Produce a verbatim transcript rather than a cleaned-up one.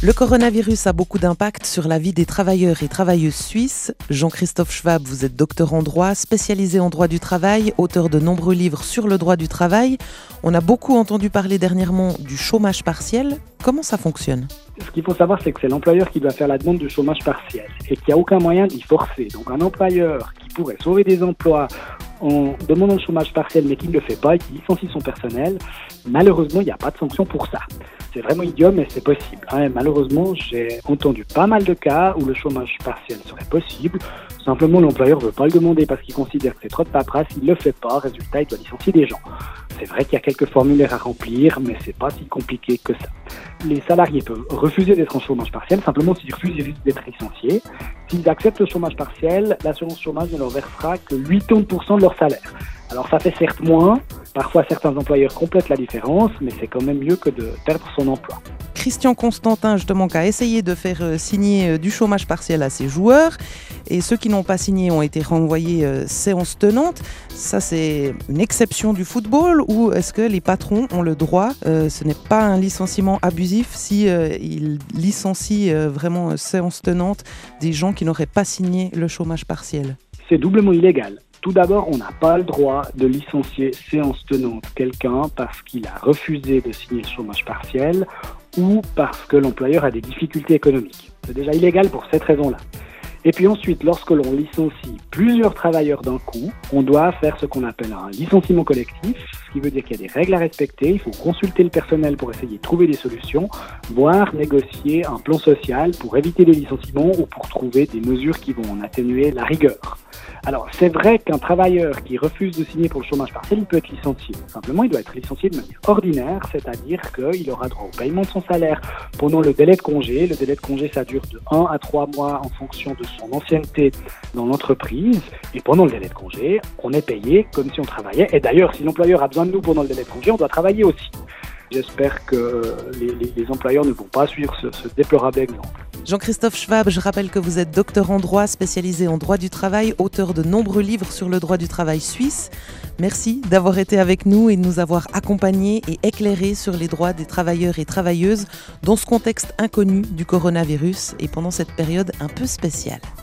Le coronavirus a beaucoup d'impact sur la vie des travailleurs et travailleuses suisses. Jean-Christophe Schwab, vous êtes docteur en droit, spécialisé en droit du travail, auteur de nombreux livres sur le droit du travail. On a beaucoup entendu parler dernièrement du chômage partiel. Comment ça fonctionne ? Ce qu'il faut savoir, c'est que c'est l'employeur qui doit faire la demande de chômage partiel et qu'il n'y a aucun moyen d'y forcer. Donc un employeur qui pourrait sauver des emplois en demandant le chômage partiel mais qui ne le fait pas et qui licencie son personnel, malheureusement, il n'y a pas de sanction pour ça. C'est vraiment idiot, mais c'est possible. Hein, malheureusement, j'ai entendu pas mal de cas où le chômage partiel serait possible. Simplement, l'employeur ne veut pas le demander parce qu'il considère que c'est trop de paperasse, il ne le fait pas, résultat, il doit licencier des gens. C'est vrai qu'il y a quelques formulaires à remplir, mais c'est pas si compliqué que ça. Les salariés peuvent refuser d'être en chômage partiel, simplement s'ils refusent, ils risquent d'être licenciés. S'ils acceptent le chômage partiel, l'assurance chômage ne leur versera que quatre-vingt-dix pour cent de leur salaire. Alors ça fait certes moins, parfois certains employeurs complètent la différence, mais c'est quand même mieux que de perdre son emploi. Christian Constantin, justement, qui a essayé de faire signer du chômage partiel à ses joueurs. Et ceux qui n'ont pas signé ont été renvoyés euh, séance tenante. Ça, c'est une exception du football ou est-ce que les patrons ont le droit, euh, ce n'est pas un licenciement abusif si euh, ils licencient euh, vraiment euh, séance tenante des gens qui n'auraient pas signé le chômage partiel ? C'est doublement illégal. Tout d'abord, on n'a pas le droit de licencier séance tenante quelqu'un parce qu'il a refusé de signer le chômage partiel ou parce que l'employeur a des difficultés économiques. C'est déjà illégal pour cette raison-là. Et puis ensuite, lorsque l'on licencie plusieurs travailleurs d'un coup, on doit faire ce qu'on appelle un licenciement collectif, ce qui veut dire qu'il y a des règles à respecter, il faut consulter le personnel pour essayer de trouver des solutions, voire négocier un plan social pour éviter des licenciements ou pour trouver des mesures qui vont en atténuer la rigueur. Alors, c'est vrai qu'un travailleur qui refuse de signer pour le chômage partiel, il peut être licencié. Simplement, il doit être licencié de manière ordinaire, c'est-à-dire qu'il aura droit au paiement de son salaire pendant le délai de congé. Le délai de congé, ça dure de un à trois mois en fonction de son ancienneté dans l'entreprise. Et pendant le délai de congé, on est payé comme si on travaillait. Et d'ailleurs, si l'employeur a besoin de nous pendant le délai de congé, on doit travailler aussi. J'espère que les, les, les employeurs ne vont pas suivre ce, ce déplorable exemple. Jean-Christophe Schwab, je rappelle que vous êtes docteur en droit, spécialisé en droit du travail, auteur de nombreux livres sur le droit du travail suisse. Merci d'avoir été avec nous et de nous avoir accompagnés et éclairés sur les droits des travailleurs et travailleuses dans ce contexte inconnu du coronavirus et pendant cette période un peu spéciale.